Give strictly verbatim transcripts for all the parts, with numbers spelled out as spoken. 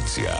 provincia.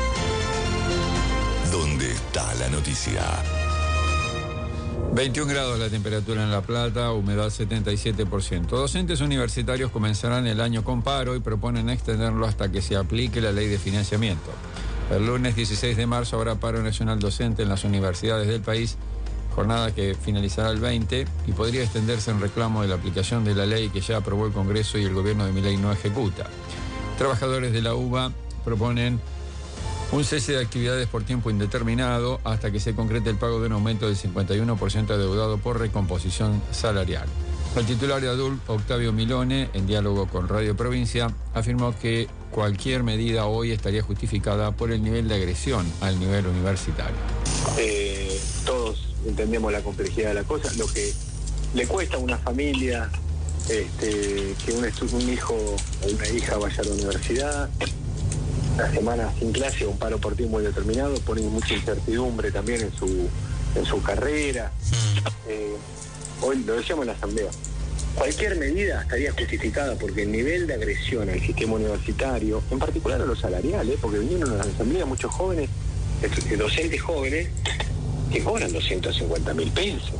¿Dónde está la noticia? veintiún grados la temperatura en La Plata, humedad setenta y siete por ciento. Docentes universitarios comenzarán el año con paro y proponen extenderlo hasta que se aplique la ley de financiamiento. El lunes dieciséis de marzo habrá paro nacional docente en las universidades del país, jornada que finalizará el veinte y podría extenderse en reclamo de la aplicación de la ley que ya aprobó el Congreso y el gobierno de Milei no ejecuta. Trabajadores de la U B A proponen un cese de actividades por tiempo indeterminado hasta que se concrete el pago de un aumento del cincuenta y uno por ciento adeudado por recomposición salarial. El titular de ADULP, Octavio Milone, en diálogo con Radio Provincia, afirmó que cualquier medida hoy estaría justificada por el nivel de agresión al nivel universitario. Eh, todos entendemos la complejidad de la cosa, lo que le cuesta a una familia este, que un, un hijo o una hija vaya a la universidad. Una semana sin clase, un paro por tiempo indeterminado, pone mucha incertidumbre también en su en su carrera. Eh, hoy lo decíamos en la asamblea, cualquier medida estaría justificada porque el nivel de agresión al sistema universitario, en particular a los salariales, porque vinieron a la asamblea muchos jóvenes, docentes jóvenes, que cobran doscientos cincuenta mil pesos.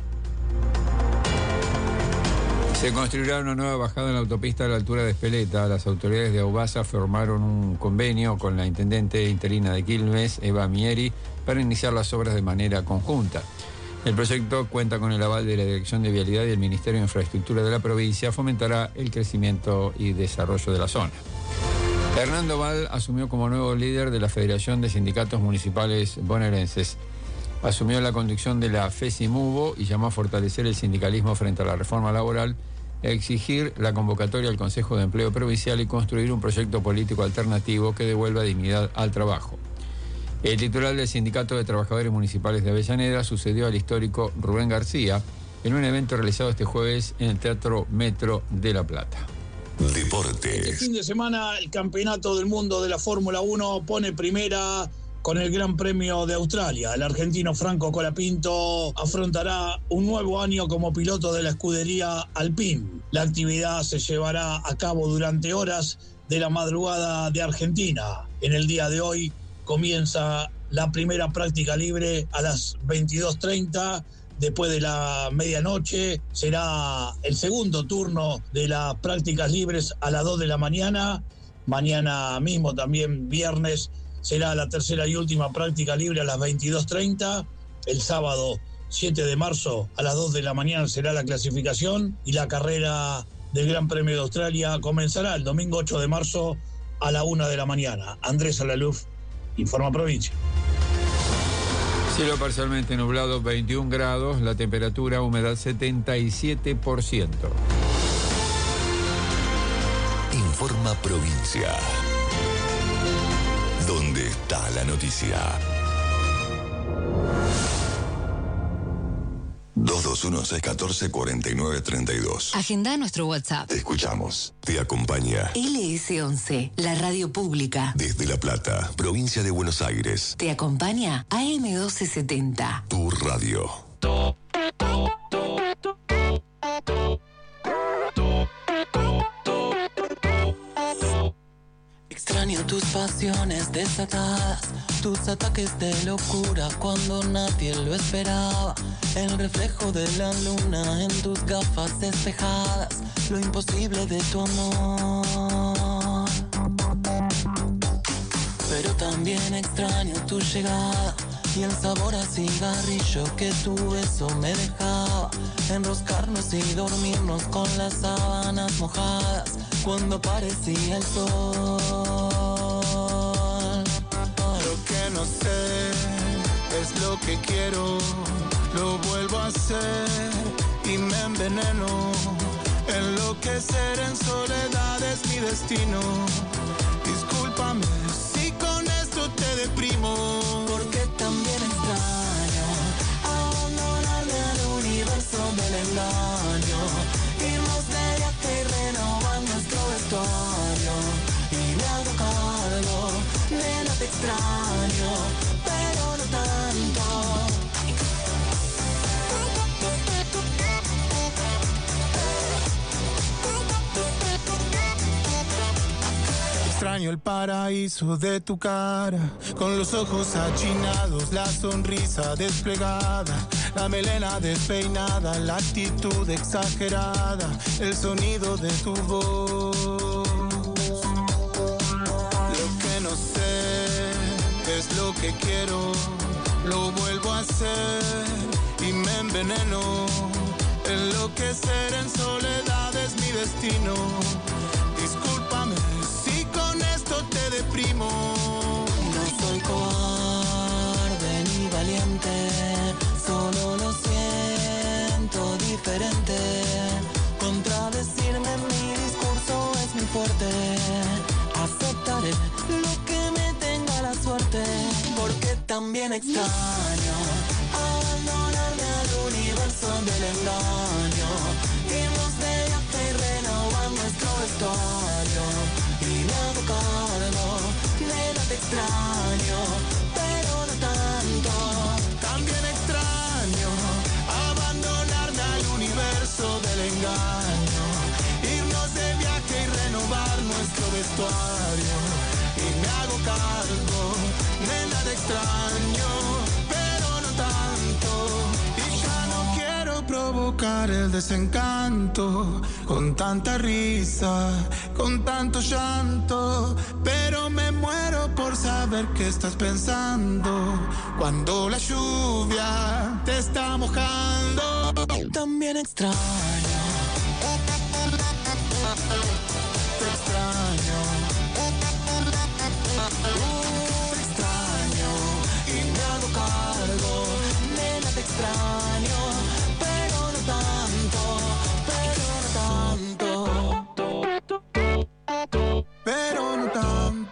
Se construirá una nueva bajada en la autopista a la altura de Espeleta. Las autoridades de Aubasa firmaron un convenio con la intendente interina de Quilmes, Eva Mieri, para iniciar las obras de manera conjunta. El proyecto cuenta con el aval de la Dirección de Vialidad y el Ministerio de Infraestructura de la provincia. Fomentará el crecimiento y desarrollo de la zona. Hernando Val asumió como nuevo líder de la Federación de Sindicatos Municipales Bonaerenses. Asumió la conducción de la FESIMUBO y llamó a fortalecer el sindicalismo frente a la reforma laboral, a exigir la convocatoria al Consejo de Empleo Provincial y construir un proyecto político alternativo que devuelva dignidad al trabajo. El titular del Sindicato de Trabajadores Municipales de Avellaneda sucedió al histórico Rubén García en un evento realizado este jueves en el Teatro Metro de La Plata. Deportes. Este fin de semana el Campeonato del Mundo de la Fórmula uno pone primera con el Gran Premio de Australia. El argentino Franco Colapinto afrontará un nuevo año como piloto de la escudería Alpine. La actividad se llevará a cabo durante horas de la madrugada de Argentina. En el día de hoy comienza la primera práctica libre a las veintidós treinta. Después de la medianoche será el segundo turno de las prácticas libres a las dos de la mañana. Mañana mismo, también viernes, será la tercera y última práctica libre a las veintidós treinta. El sábado siete de marzo a las dos de la mañana será la clasificación y la carrera del Gran Premio de Australia comenzará el domingo ocho de marzo a la una de la mañana. Andrés Alaluf, Informa Provincia. Cielo parcialmente nublado, veintiún grados, la temperatura, humedad setenta y siete por ciento. Informa Provincia. ¿Dónde está la noticia? dos dos uno seis uno cuatro cuatro nueve tres dos. Agenda nuestro WhatsApp. Te escuchamos. Te acompaña L S once, la radio pública. desde La Plata, provincia de Buenos Aires. Te acompaña A M doce setenta. Tu radio. Extraño tus pasiones desatadas, tus ataques de locura cuando nadie lo esperaba. El reflejo de la luna en tus gafas despejadas, lo imposible de tu amor. Pero también extraño tu llegada y el sabor a cigarrillo que tu beso me dejaba. Enroscarnos y dormirnos con las sábanas mojadas cuando aparecía el sol. Lo que no sé es lo que quiero, lo vuelvo a hacer y me enveneno. Enloquecer en soledad es mi destino. Discúlpame si con esto te deprimo, porque también extraño abandonarme al universo del engaño, irnos de viaje y renovar nuestro vestuario. Y me hago cargo, nena, te extraño, pero no tanto. extraño el paraíso de tu cara, con los ojos achinados, la sonrisa desplegada, la melena despeinada, la actitud exagerada, el sonido de tu voz. Lo que no sé es lo que quiero, lo vuelvo a hacer y me enveneno. Enloquecer en soledad es mi destino. Discúlpame si con esto te deprimo. No soy cobarde ni valiente, solo lo siento diferente. Contradecirme en mi discurso es muy fuerte. Aceptaré lo que me tenga la suerte, porque también extraño abandonarme al universo del engaño, irnos de viaje y renovar nuestro vestuario. Y me hago cargo, nena, te extraño, pero no tanto. También extraño abandonarme al universo del engaño, irnos de viaje y renovar nuestro vestuario. Y me hago cargo, nena, te extraño, pero no tanto. Y ya no quiero provocar el desencanto con tanta risa, con tanto llanto, pero me muero por saber qué estás pensando cuando la lluvia te está mojando. También extraño, te extraño, te extraño, y me hago cargo, nena, te extraño, pero no tanto, pero no tanto, pero no tanto.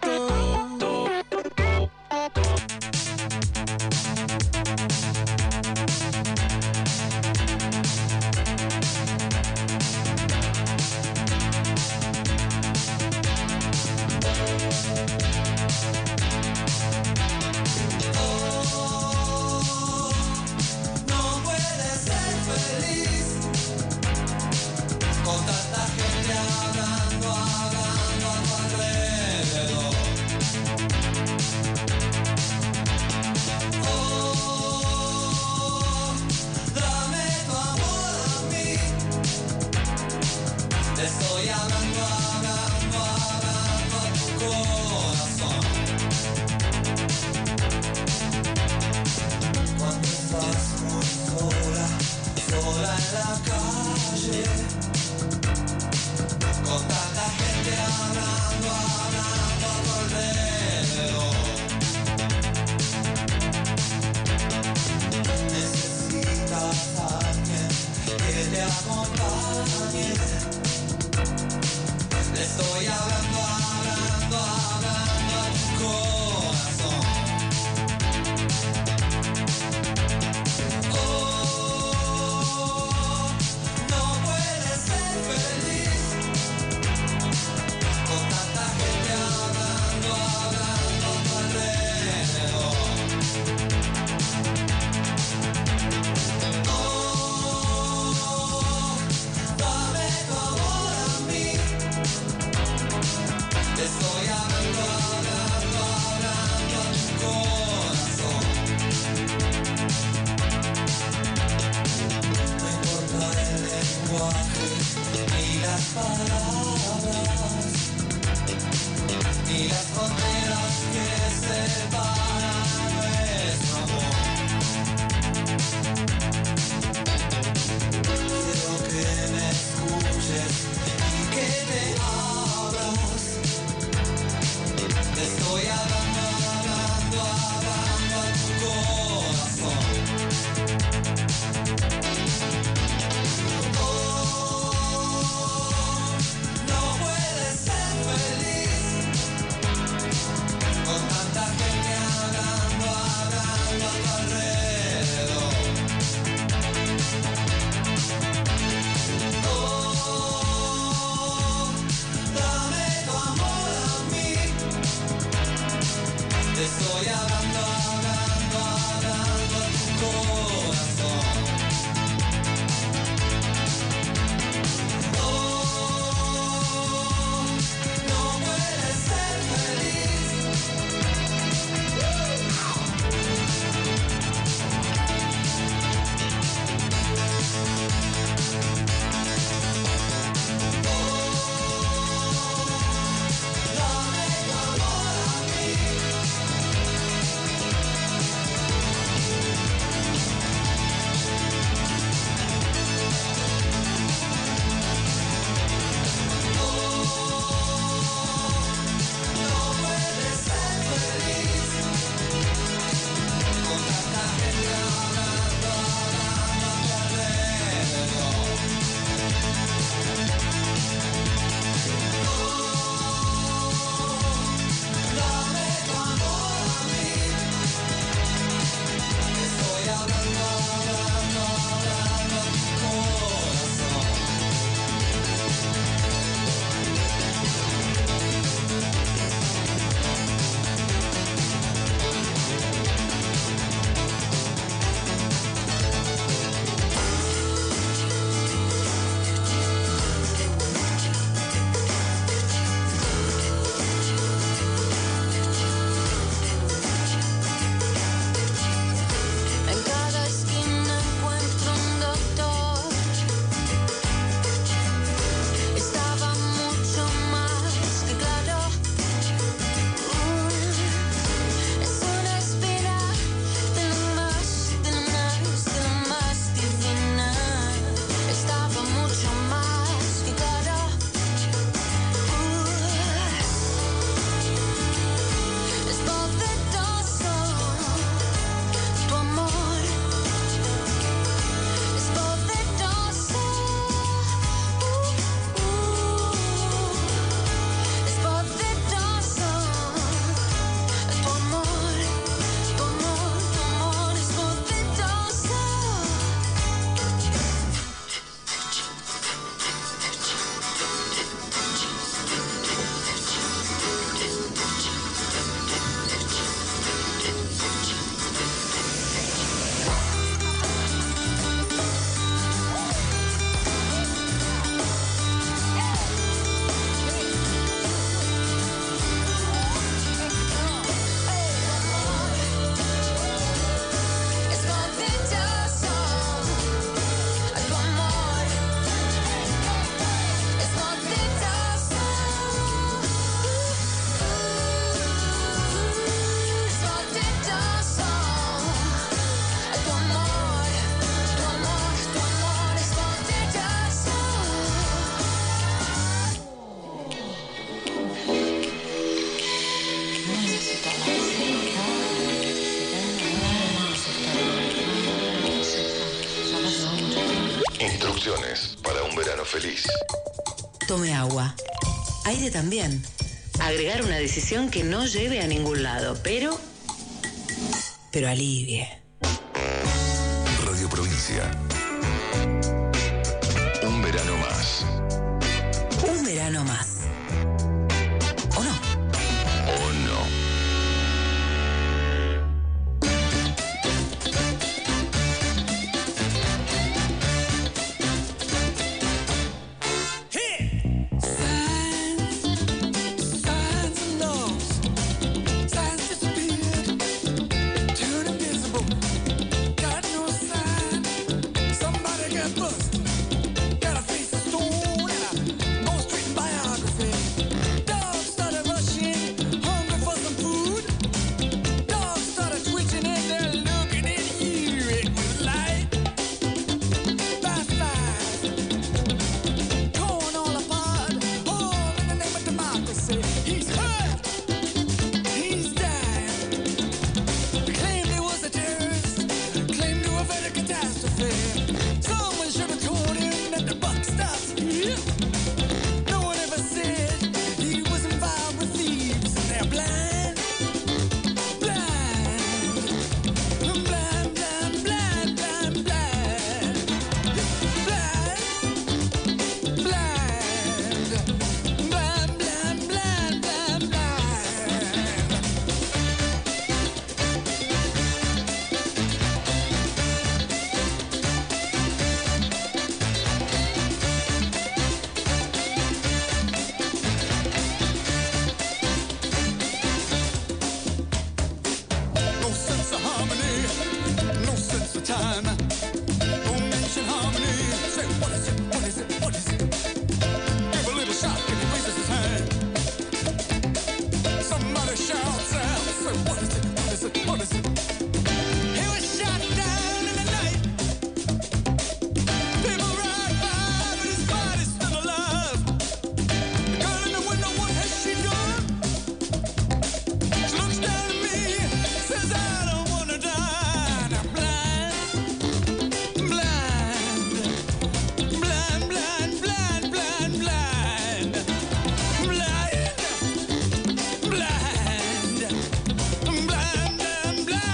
Opciones para un verano feliz. Tome agua. Aire también. Agregar una decisión que no lleve a ningún lado, pero... pero alivie. Radio Provincia. Un verano más. Un verano más. ¿O no? ¿O no? Blind, blind, blind, blind.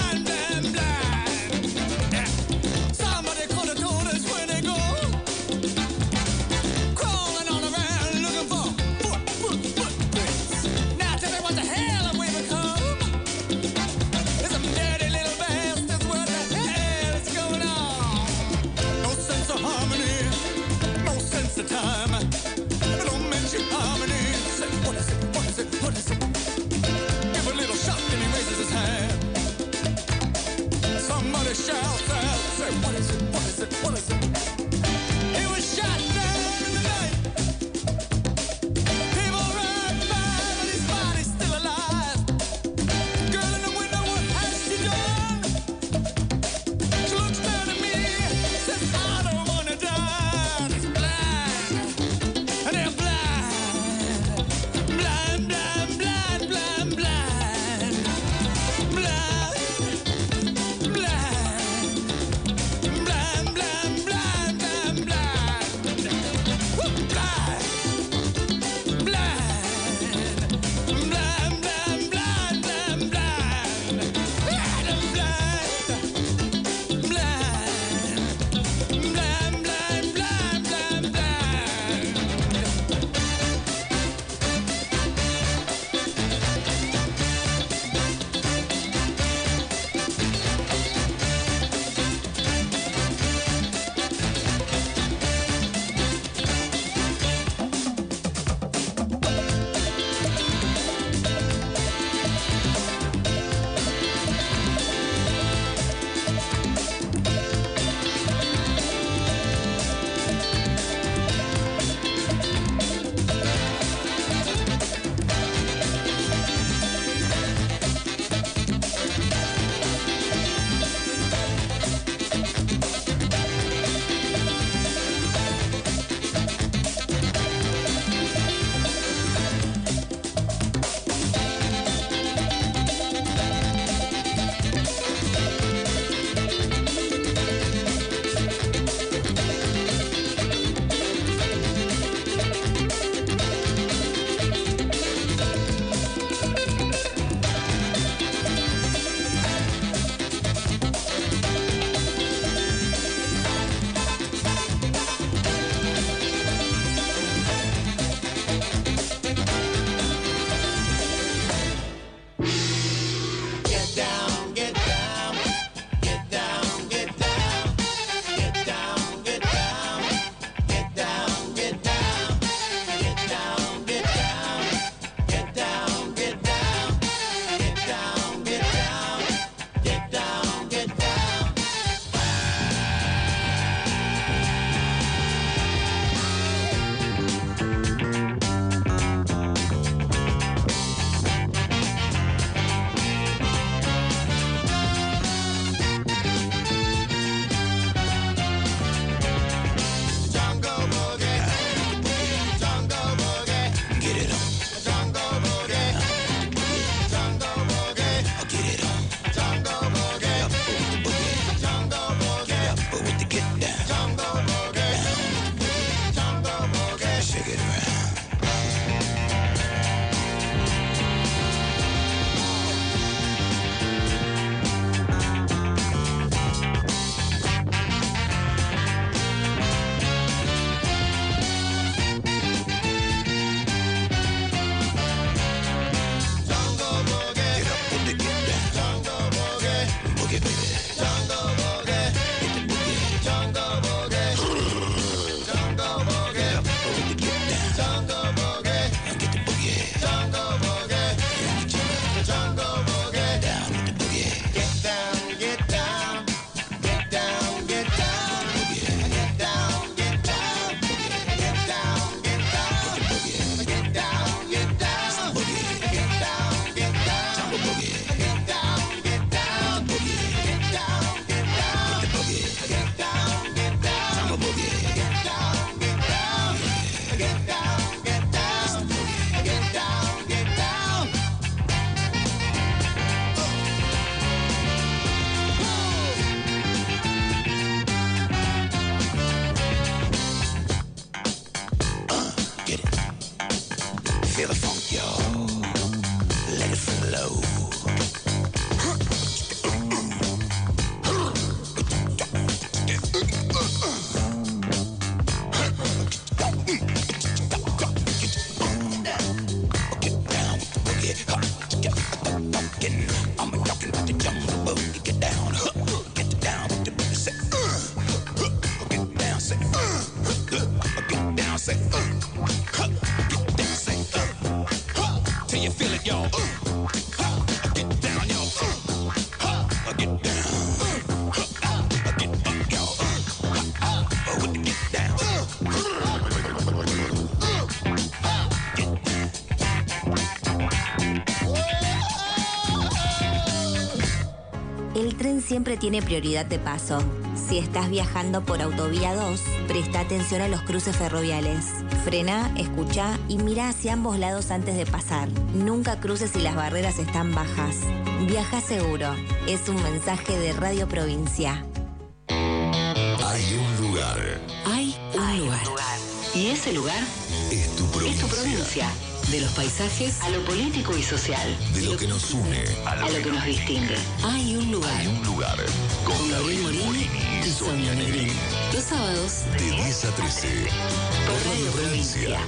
El tren siempre tiene prioridad de paso. Si estás viajando por Autovía dos, presta atención a los cruces ferroviales. Frena, escucha y mira hacia ambos lados antes de pasar. Nunca cruces si las barreras están bajas. Viaja seguro. Es un mensaje de Radio Provincia. Hay un lugar. Hay un Hay lugar. un lugar. Y ese lugar Es tu es provincia. tu provincia. De los paisajes a lo político y social. De lo que nos une. A lo que nos distingue. Hay un lugar. Hay un lugar. Con Con Gabriel Gabriel Morini Morini y Sonia Negrín. Los sábados De diez a trece. Por Radio Provincia.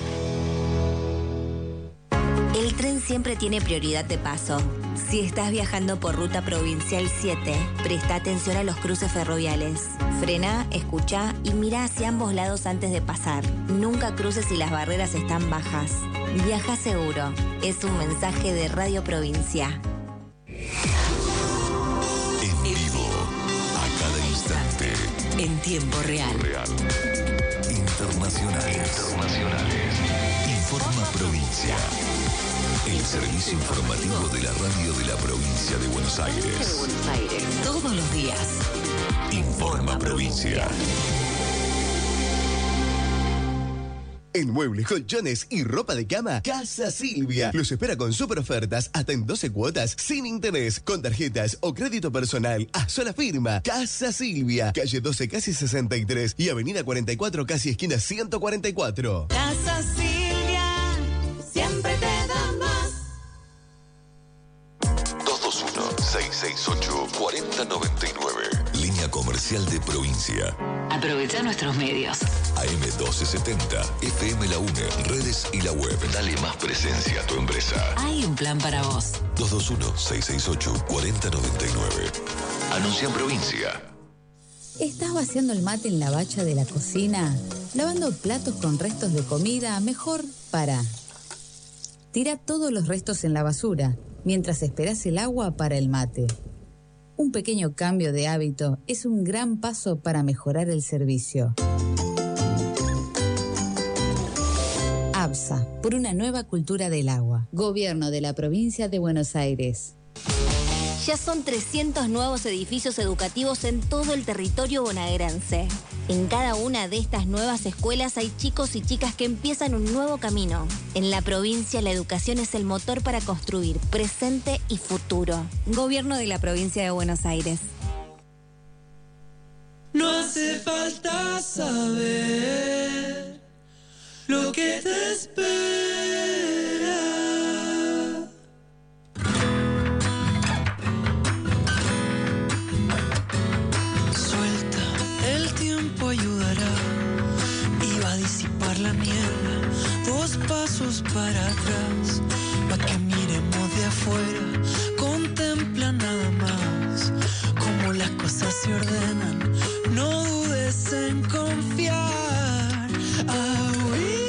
El tren siempre tiene prioridad de paso. Si estás viajando por Ruta Provincial siete, presta atención a los cruces ferroviales. Frena, escucha y mira hacia ambos lados antes de pasar. Nunca cruces si las barreras están bajas. Viaja seguro. Es un mensaje de Radio Provincia. En vivo. A cada instante. en tiempo real. Real. Internacionales. Internacionales. Informa Provincia. El servicio informativo de la radio de la provincia de Buenos Aires. Buenos Aires. Todos los días. Informa Provincia. En muebles, colchones y ropa de cama, Casa Silvia los espera con super ofertas hasta en doce cuotas sin interés, con tarjetas o crédito personal a sola firma. Casa Silvia, calle doce casi sesenta y tres y avenida cuarenta y cuatro casi esquina ciento cuarenta y cuatro. Casa Silvia, siempre te da más. dos dos uno, seis seis ocho, cuatro cero nueve nueve. Línea comercial de provincia. Aprovecha nuestros medios. A M doce setenta, F M La UNE, redes y la web. Dale más presencia a tu empresa. Hay un plan para vos. dos dos uno, seis seis ocho, cuatro cero nueve nueve. Anuncia en provincia. ¿Estás vaciando el mate en la bacha de la cocina? ¿Lavando platos con restos de comida? Mejor para. Tira todos los restos en la basura mientras esperas el agua para el mate. Un pequeño cambio de hábito es un gran paso para mejorar el servicio. ABSA, por una nueva cultura del agua. Gobierno de la Provincia de Buenos Aires. Ya son trescientos nuevos edificios educativos en todo el territorio bonaerense. En cada una de estas nuevas escuelas hay chicos y chicas que empiezan un nuevo camino. En la provincia, la educación es el motor para construir presente y futuro. Gobierno de la Provincia de Buenos Aires. No hace falta saber lo que te espera. Suelta, el tiempo ayudará y va a disipar la niebla. Dos pasos para atrás, pa' que miremos de afuera. Contempla nada más cómo las cosas se ordenan. No dudes en confiar. A huir.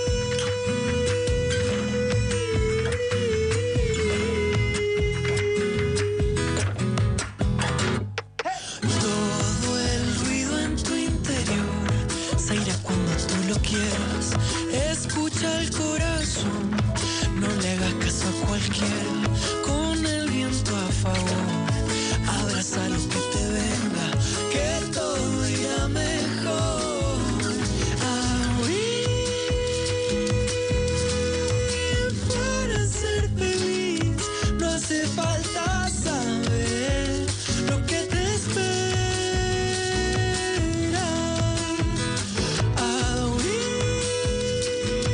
Todo el ruido en tu interior se irá cuando tú lo quieras. Escucha el corazón, no le hagas caso a cualquiera. Con el viento a favor, abraza lo que te venga, que todo irá mejor. A huir para ser feliz, no hace falta saber lo que te espera. A huir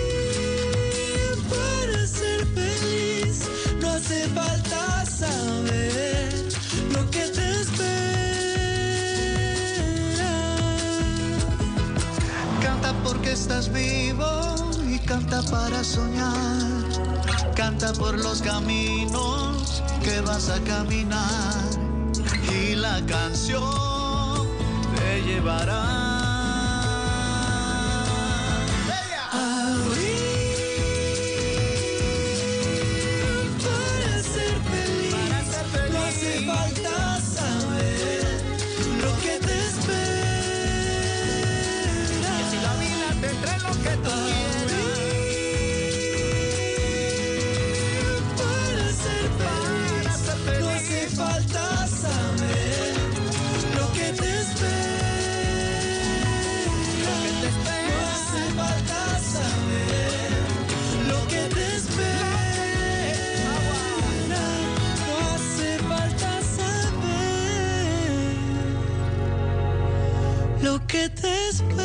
para ser feliz, no hace falta saber lo que te espera. Canta porque estás vivo y canta para soñar. Canta por los caminos que vas a caminar y la canción te llevará. Lo que te espera.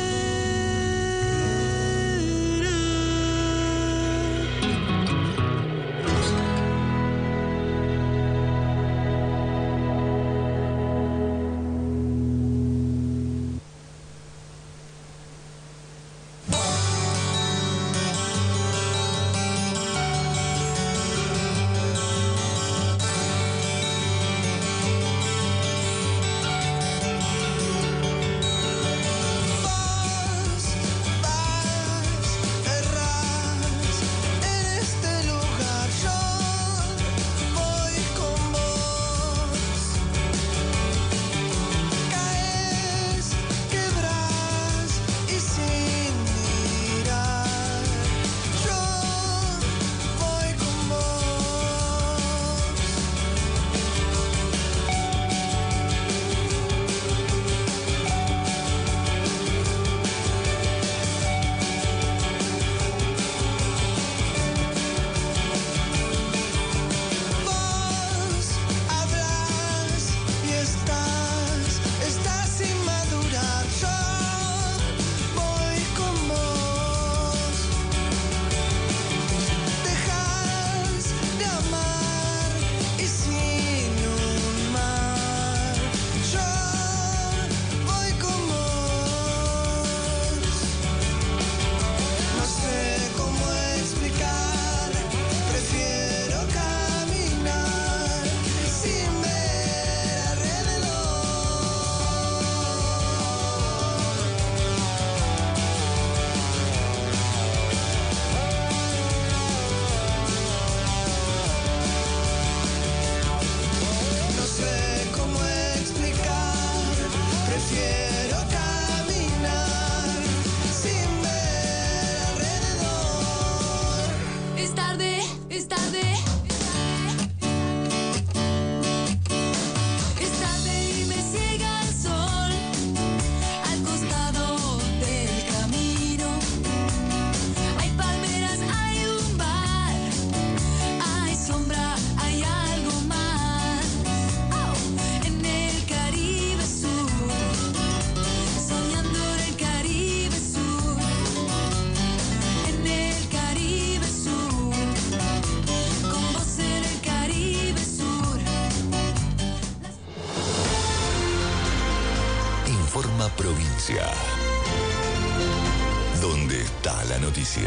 Provincia. ¿Dónde está la noticia?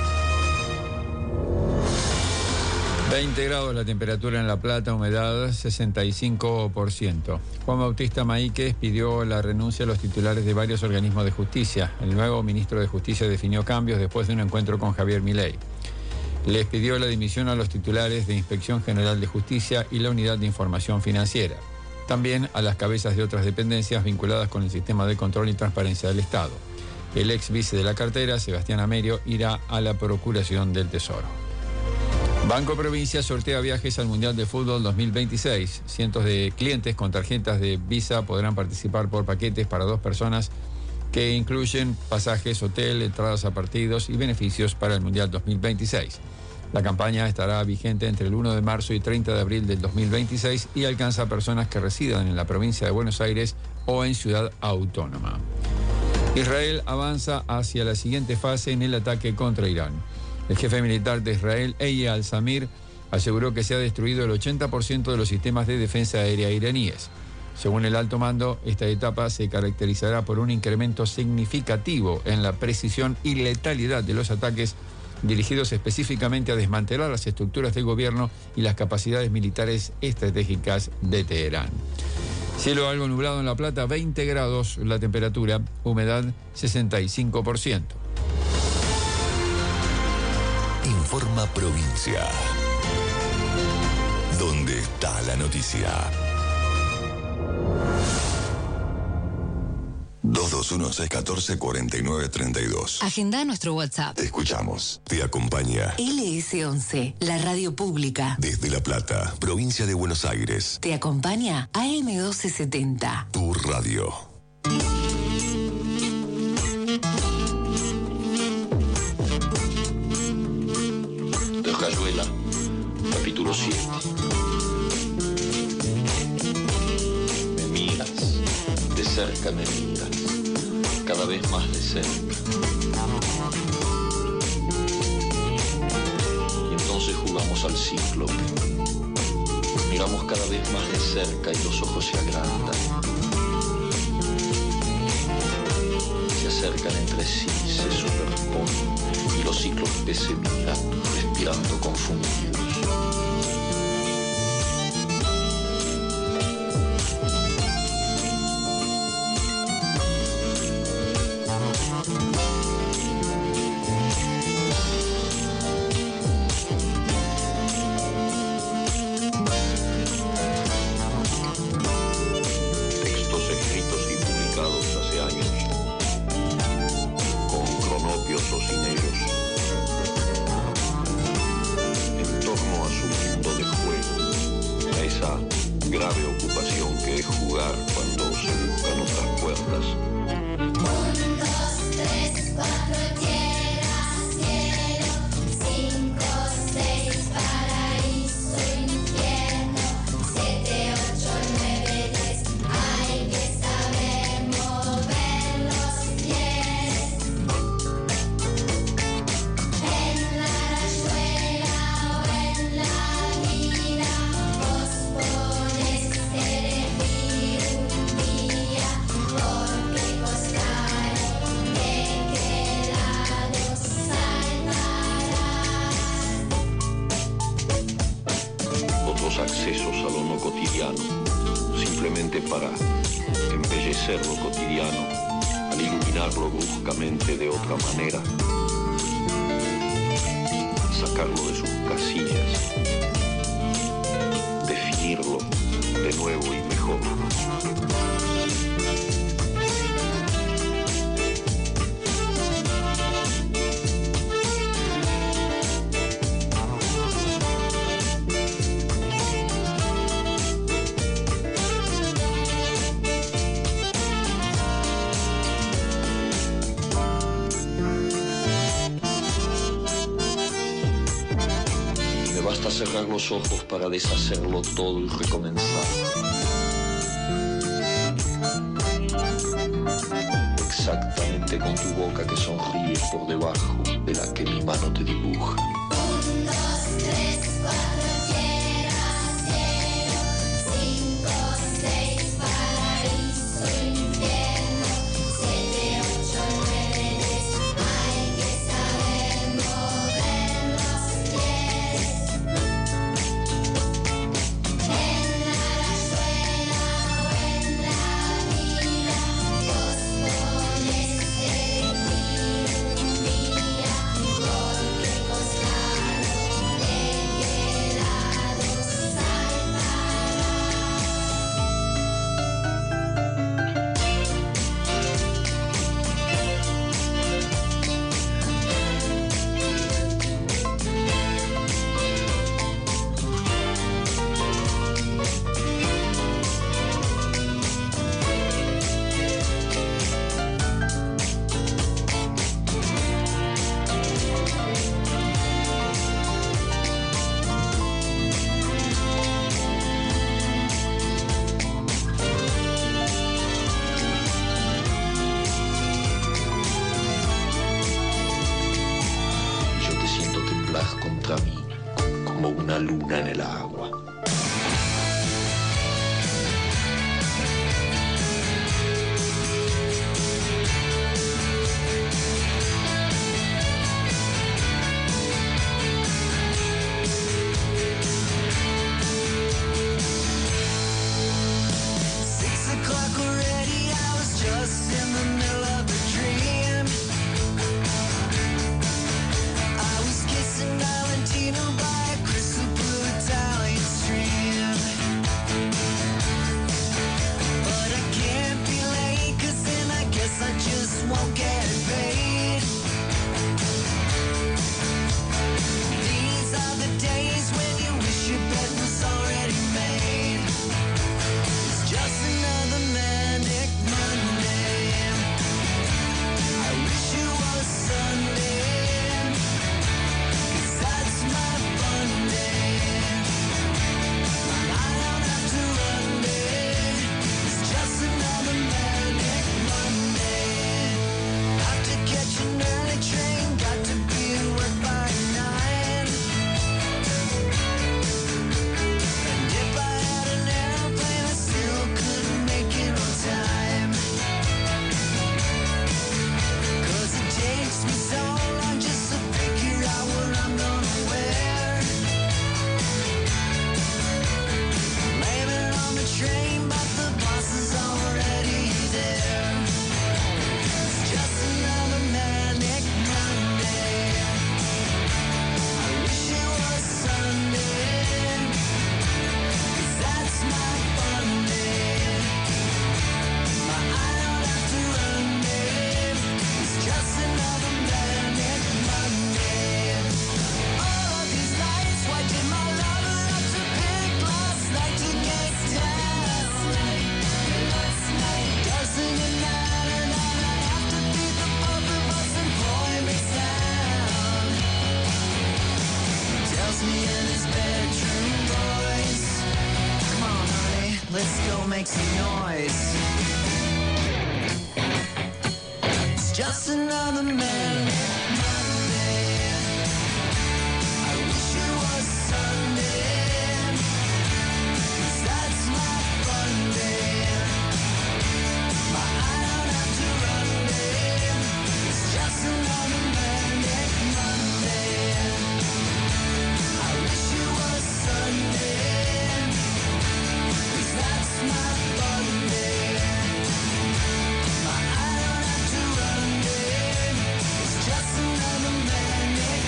veinte grados la temperatura en La Plata, humedad sesenta y cinco por ciento. Juan Bautista Maíquez pidió la renuncia a los titulares de varios organismos de justicia. El nuevo ministro de Justicia definió cambios después de un encuentro con Javier Milei. Les pidió la dimisión a los titulares de Inspección General de Justicia y la Unidad de Información Financiera. También a las cabezas de otras dependencias vinculadas con el sistema de control y transparencia del Estado. El ex vice de la cartera, Sebastián Amerio, irá a la Procuración del Tesoro. Banco Provincia sortea viajes al Mundial de Fútbol dos mil veintiséis. Cientos de clientes con tarjetas de Visa podrán participar por paquetes para dos personas que incluyen pasajes, hotel, entradas a partidos y beneficios para el Mundial dos mil veintiséis. La campaña estará vigente entre el uno de marzo y treinta de abril del dos mil veintiséis y alcanza a personas que residan en la provincia de Buenos Aires o en Ciudad Autónoma. Israel avanza hacia la siguiente fase en el ataque contra Irán. El jefe militar de Israel, Eyal al-Samir, aseguró que se ha destruido el ochenta por ciento de los sistemas de defensa aérea iraníes. Según el alto mando, esta etapa se caracterizará por un incremento significativo en la precisión y letalidad de los ataques dirigidos específicamente a desmantelar las estructuras del gobierno y las capacidades militares estratégicas de Teherán. Cielo algo nublado en La Plata, veinte grados la temperatura, humedad sesenta y cinco por ciento. Informa Provincia. ¿Dónde está la noticia? dos dos uno, seis uno cuatro, cuatro nueve tres dos. Agenda nuestro WhatsApp. Te escuchamos. Te acompaña L S once, la radio pública. desde La Plata, provincia de Buenos Aires. Te acompaña A M doce setenta. Tu radio. De Rayuela, capítulo siete. Me miras, de cerca me miras, cada vez más de cerca. Y entonces jugamos al cíclope. Miramos cada vez más de cerca y los ojos se agrandan. Se acercan entre sí, se superponen y los cíclopes se miran, respirando confundidos. Textos escritos y publicados hace años, con cronopios o sin ellos, en torno a su mundo de juego, a esa grave ocupación que es jugar cuando se buscan otras puertas. Un, dos, tres, cuatro, tierra, cielo, cinco, seis, paraíso, infierno, siete, ocho, nueve, diez, hay que saber mover los pies. En la rayuela o en la vida, vos podés elegir un día, porque costar de qué lado saltarás. Otros accesos a lo no cotidiano, simplemente para embellecer lo cotidiano, al iluminarlo bruscamente de otra manera, sacarlo de sus casillas, definirlo de nuevo y mejor. Me basta cerrar los ojos para deshacerlo todo y recomenzar. Exactamente con tu boca que sonríe por debajo de la que mi mano te dibuja. Un, dos, tres, cuatro, tierra, cielo, cinco, seis, paraíso, infierno, siete, ocho, nueve, diez, hay que saber mover los pies. En la rayuela o en la vida, vos podés elegir un día, porque costar de qué Let's go make some noise. It's just another man. Monday. I wish it was Sunday. 'Cause that's my fun day. But I don't have to run day. It's just another manic Monday. I wish it was Sunday. 'Cause that's my fun day. But I don't have to run day. It's just another manic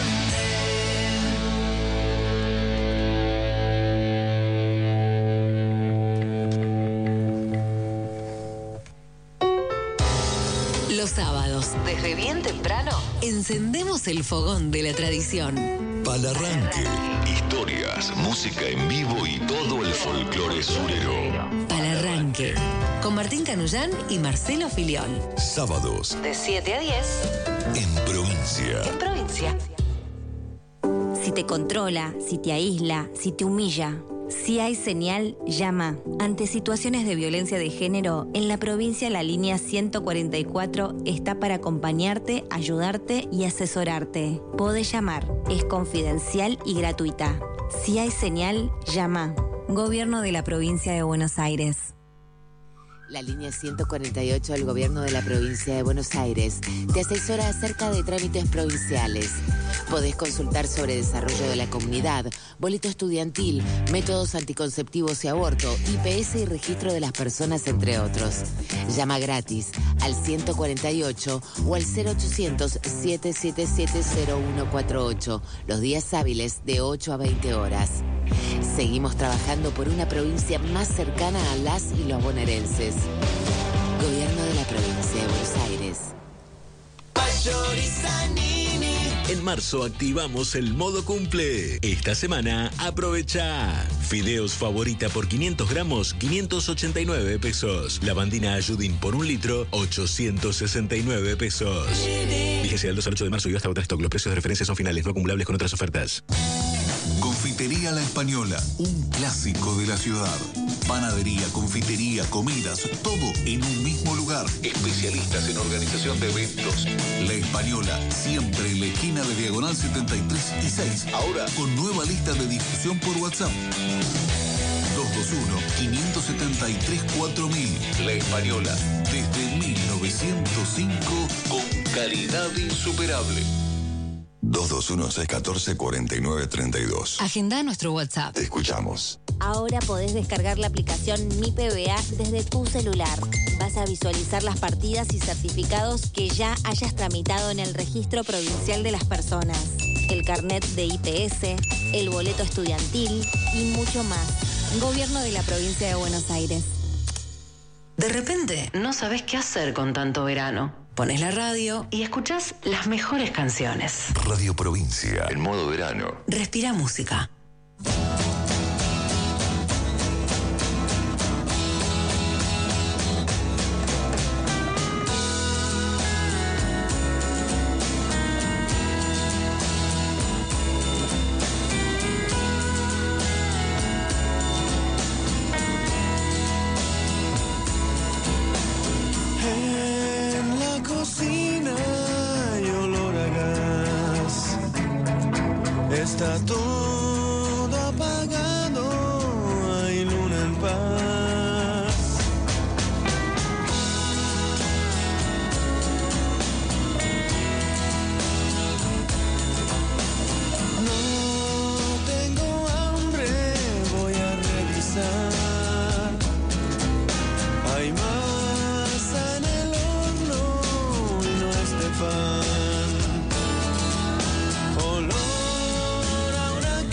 Monday. Los sábados, desde bien temprano, encendemos el fogón de la tradición. Palarranque. Historias, música en vivo y todo el folclore surero. Palarranque. Con Martín Canullán y Marcelo Filión. Sábados. De siete a diez. En provincia. En provincia. Si te controla, si te aísla, si te humilla. Si hay señal, llama. Ante situaciones de violencia de género, en la provincia la línea ciento cuarenta y cuatro está para acompañarte, ayudarte y asesorarte. Podés llamar, es confidencial y gratuita. Si hay señal, llama. Gobierno de la Provincia de Buenos Aires. La línea ciento cuarenta y ocho del Gobierno de la Provincia de Buenos Aires te asesora acerca de trámites provinciales. Podés consultar sobre desarrollo de la comunidad, boleto estudiantil, métodos anticonceptivos y aborto, I P S y registro de las personas, entre otros. Llama gratis al ciento cuarenta y ocho o al cero ochocientos, siete siete siete, cero uno cuatro ocho, los días hábiles de ocho a veinte horas. Seguimos trabajando por una provincia más cercana a las y los bonaerenses. Gobierno de la Provincia de Buenos Aires. En marzo activamos el modo cumple. Esta semana aprovecha. Fideos Favorita por quinientos gramos, quinientos ochenta y nueve pesos. Lavandina Ayudín por un litro, ochocientos sesenta y nueve pesos. Fíjese del dos al ocho de marzo y hasta otra stock. Los precios de referencia son finales, no acumulables con otras ofertas. Confitería La Española, un clásico de la ciudad. Panadería, confitería, comidas, todo en un mismo lugar. Especialistas en organización de eventos. La Española, siempre en la esquina de Diagonal setenta y tres y seis. Ahora con nueva lista de difusión por WhatsApp. dos dos uno, cinco siete tres, cuatro mil. La Española, desde mil novecientos cinco, con calidad insuperable. dos dos uno, seis uno cuatro, cuatro nueve tres dos. Agenda nuestro WhatsApp. Te escuchamos. Ahora podés descargar la aplicación Mi P B A desde tu celular. Vas a visualizar las partidas y certificados que ya hayas tramitado en el Registro Provincial de las Personas, el carnet de I P S, el boleto estudiantil y mucho más. Gobierno de la Provincia de Buenos Aires. De repente, no sabes qué hacer con tanto verano. Pones la radio y escuchás las mejores canciones. Radio Provincia, en modo verano. Respira música. Está todo apagado, hay luna en paz. No tengo hambre, voy a revisar. Hay masa en el horno y no es de pan. Olor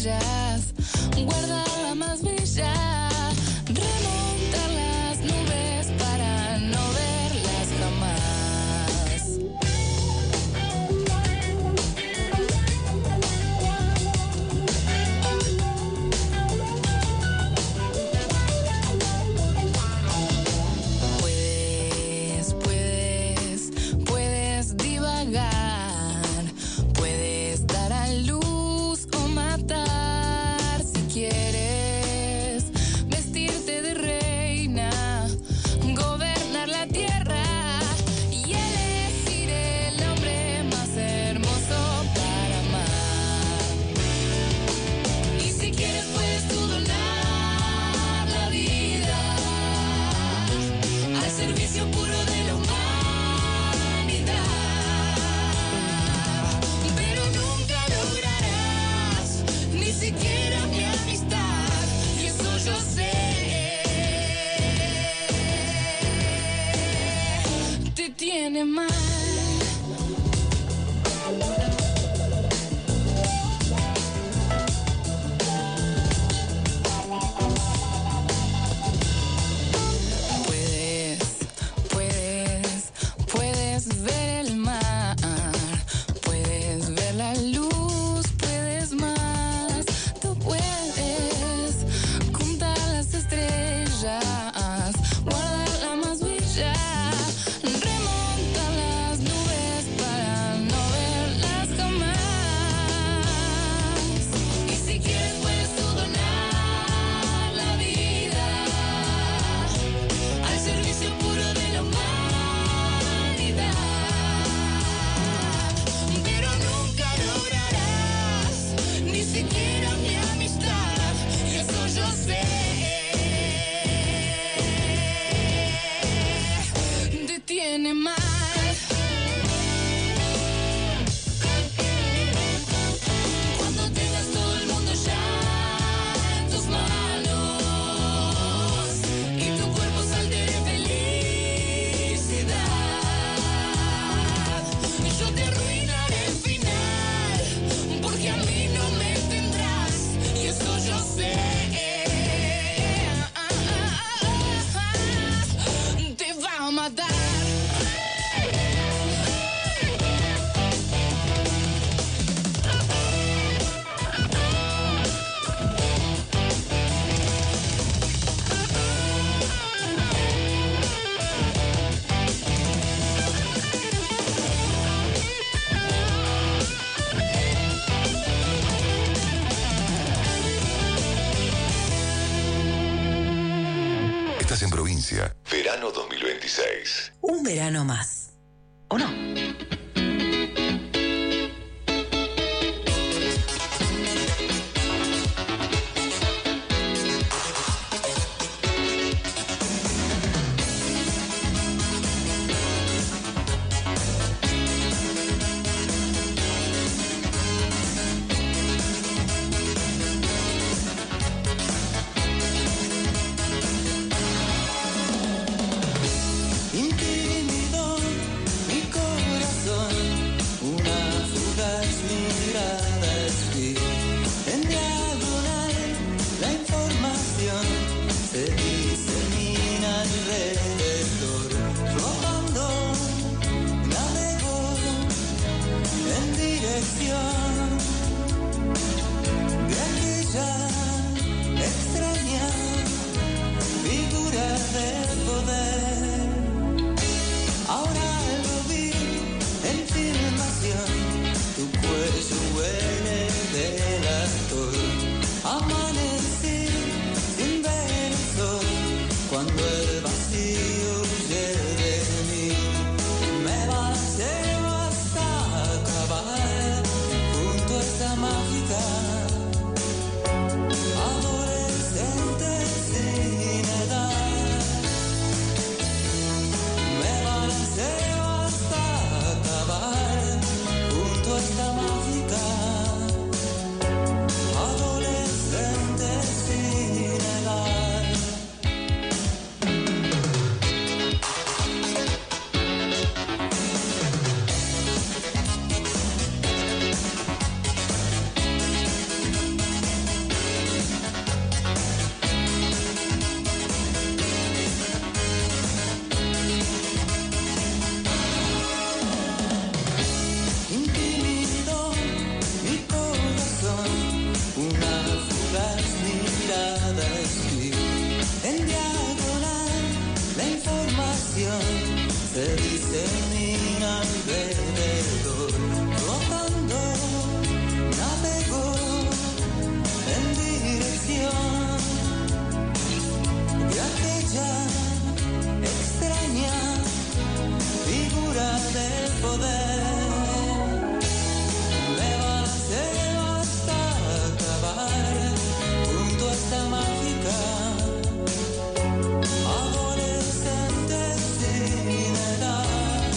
estrellas, guardarla más bella, remontar las nubes para no verlas jamás. Puedes, puedes, puedes divagar, puedes dar a luz o matar si quieres, vestirte de reina, gobernar la tierra y elegir el hombre más hermoso para amar. Y si quieres puedes tú donar la vida al servicio puro de la humanidad, pero nunca lograrás ni siquiera mi amistad, y eso yo sé. Te tiene mal. Puedes, puedes, puedes ver el mar, puedes ver la luz, puedes más, tú puedes contar las estrellas, guardar la más bella, remontar las nubes para no verlas jamás. Y si quieres puedes tú donar la vida al servicio puro de la humanidad, pero nunca lograrás ni siquiera mi amistad, y eso yo sé. Te tiene mal. Cuando tengas todo el mundo ya en tus manos y tu cuerpo salte de felicidad, yo te arruinaré el final, porque a mí no me tendrás, y eso yo sé. Te va a matar. Estás en provincia. Verano dos mil veintiséis. Un verano más. ¿O no? Intimidó mi corazón. se disemina alrededor, flotando, navego en dirección de aquella extraña figura del poder. Me balanceo hasta acabar junto a esta mágica adolescente sin edad.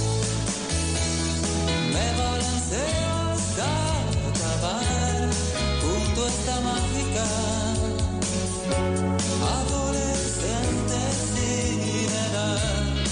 Me balanceo hasta acabar junto a esta mágica adolescente sin edad.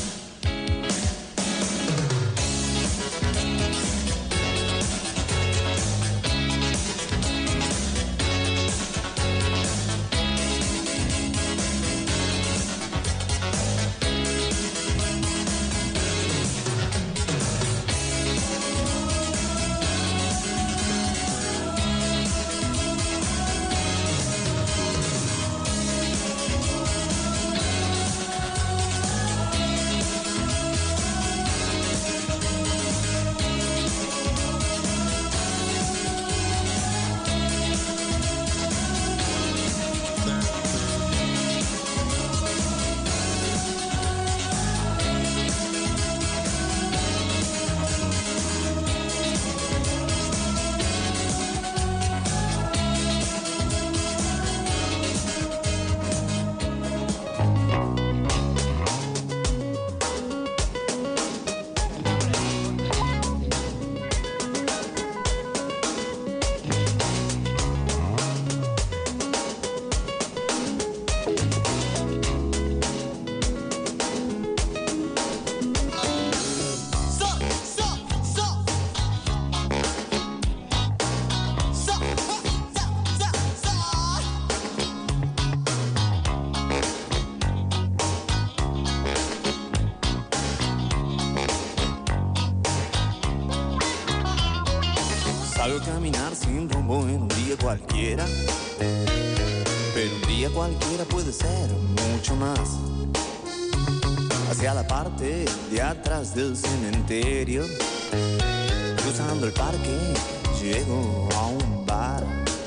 Salgo a caminar sin rumbo en un día cualquiera, pero un día cualquiera puede ser mucho más. Hacia la parte de atrás del cementerio, cruzando el parque, llego a un bar.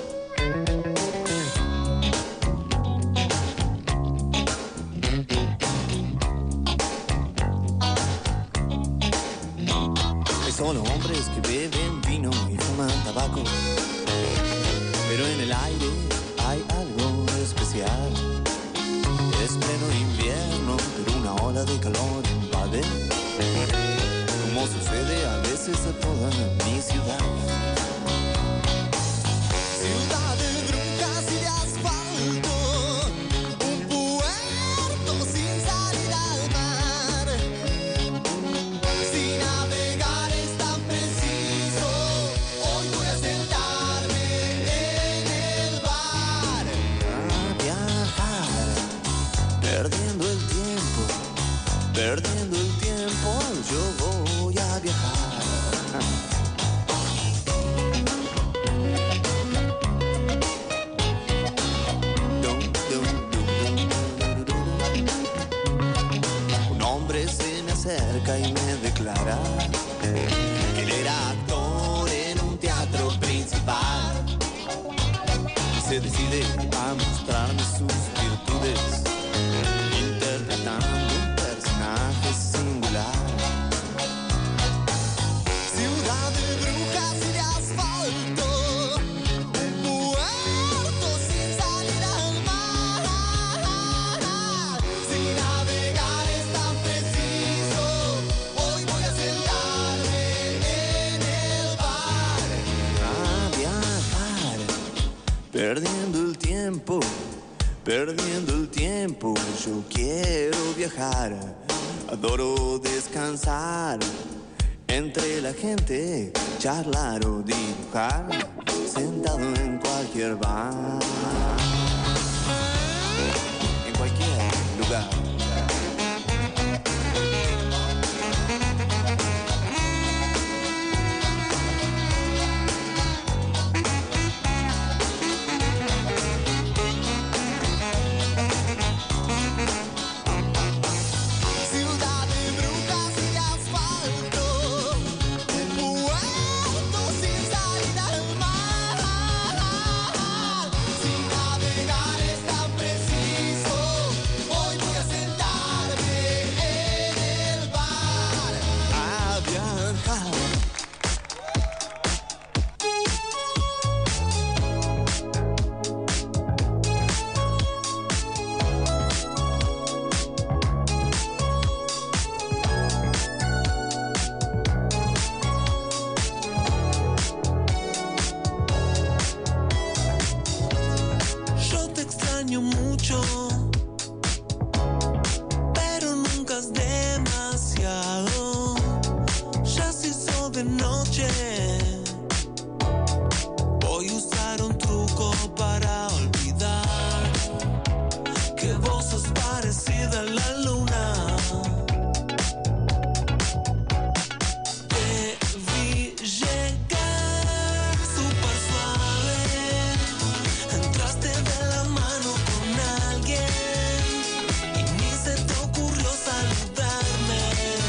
Hay solo hombres que beben vino y fuman tabaco, pero en el aire hay algo especial. Es pleno invierno, pero una ola de calor invade, como sucede a veces a toda mi ciudad. Ciudad de brujas y de asfalto, un puerto sin salida al mar. Si navegar es tan preciso, hoy voy a sentarme en el bar. A viajar, perdiendo el tiempo, perdiendo el tiempo, yo voy a viajar. Un hombre se me acerca y me declara que él era actor en un teatro principal. Se decide a mostrarme sus virtudes, interpretando un personaje singular. Ciudad de brujas y de asfalto, un puerto sin salida al mar. Si navegar es tan preciso, hoy voy a sentarme en el bar. A viajar, perdiendo el tiempo, perdiendo el tiempo, yo quiero viajar. Adoro descansar entre la gente, charlar o dibujar, sentado en cualquier bar, en cualquier lugar. Ciudad de brujas a la luna. Te vi llegar súper suave. Entraste de la mano con alguien y ni se te ocurrió saludarme.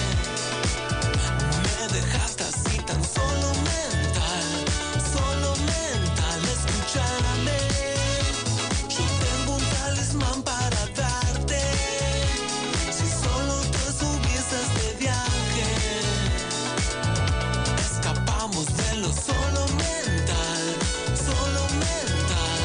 Me dejaste así tan solo mental, solo mental. Escúchame, yo tengo un talismán para darte. Si solo te subieses de viaje, escapamos de lo solo mental, solo mental.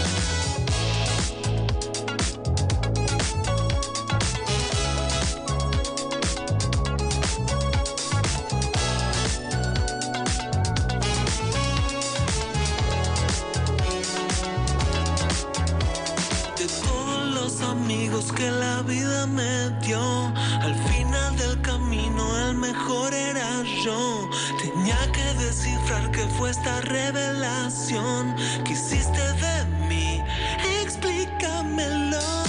De todos los amigos que la vida me dio, al final del camino el mejor era yo. Tenía que descifrar qué fue esta revelación que hiciste de mí. Explícamelo.